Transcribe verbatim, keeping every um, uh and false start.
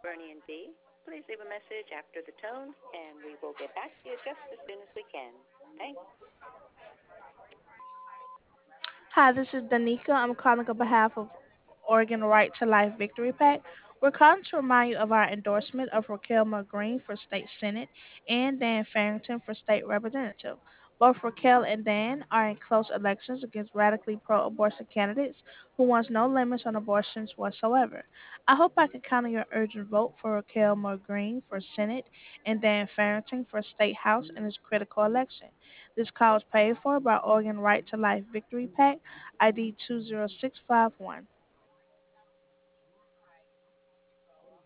Bernie and Dee. Please leave a message after the tone, and we will get back to you just as soon as we can. Thanks. Hi, this is Danica. I'm calling on behalf of Oregon Right to Life Victory PAC. We're calling to remind you of our endorsement of Raquel Green for State Senate and Dan Farrington for State Representative. Both Raquel and Dan are in close elections against radically pro abortion candidates who wants no limits on abortions whatsoever. I hope I can count on your urgent vote for Raquel Green for Senate and Dan Farrington for State House in this critical election. This call is paid for by Oregon Right to Life Victory PAC, I D two zero six five one.